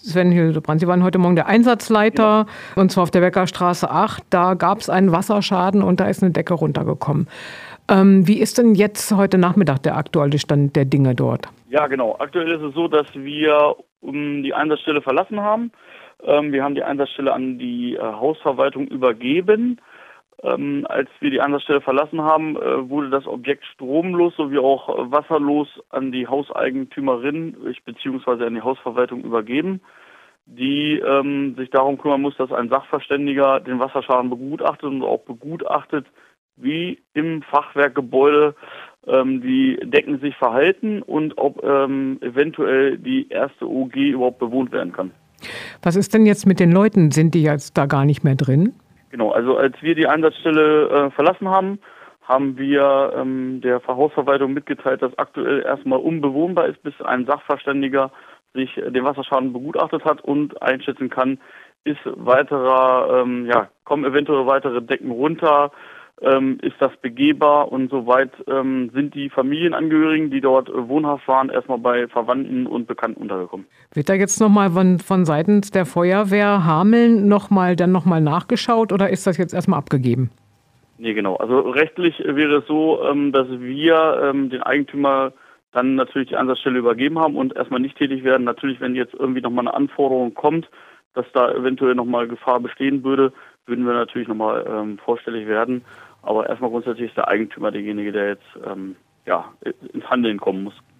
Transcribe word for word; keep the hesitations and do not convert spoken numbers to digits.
Sven Hildebrand, Sie waren heute Morgen der Einsatzleiter, genau. Und zwar auf der Weckerstraße acht. Da gab es einen Wasserschaden und da ist eine Decke runtergekommen. Ähm, wie ist denn jetzt heute Nachmittag der aktuelle Stand der Dinge dort? Ja, genau. Aktuell ist es so, dass wir um die Einsatzstelle verlassen haben. Ähm, wir haben die Einsatzstelle an die äh, Hausverwaltung übergeben. Ähm, als wir die Einsatzstelle verlassen haben, äh, wurde das Objekt stromlos sowie auch äh, wasserlos an die Hauseigentümerin bzw. an die Hausverwaltung übergeben, die ähm, sich darum kümmern muss, dass ein Sachverständiger den Wasserschaden begutachtet und auch begutachtet, wie im Fachwerkgebäude ähm, die Decken sich verhalten und ob ähm, eventuell die erste O G überhaupt bewohnt werden kann. Was ist denn jetzt mit den Leuten? Sind die jetzt da gar nicht mehr drin? Genau, also als wir die Einsatzstelle äh, verlassen haben, haben wir ähm, der Hausverwaltung mitgeteilt, dass aktuell erstmal unbewohnbar ist, bis ein Sachverständiger sich den Wasserschaden begutachtet hat und einschätzen kann, ist weiterer, ähm, ja, kommen eventuell weitere Decken runter, ähm, ist das begehbar und soweit ähm, sind die Familienangehörigen, die dort äh, wohnhaft waren, erstmal bei Verwandten und Bekannten untergekommen. Wird da jetzt nochmal von, von seitens der Feuerwehr Hameln nochmal dann nochmal nachgeschaut oder ist das jetzt erstmal abgegeben? Nee, genau. Also rechtlich wäre es so, ähm, dass wir ähm, den Eigentümer dann natürlich die Einsatzstelle übergeben haben und erstmal nicht tätig werden. Natürlich, wenn jetzt irgendwie nochmal eine Anforderung kommt, dass da eventuell nochmal Gefahr bestehen würde, würden wir natürlich nochmal ähm, vorstellig werden. Aber erstmal grundsätzlich ist der Eigentümer derjenige, der jetzt ähm, ja, ins Handeln kommen muss.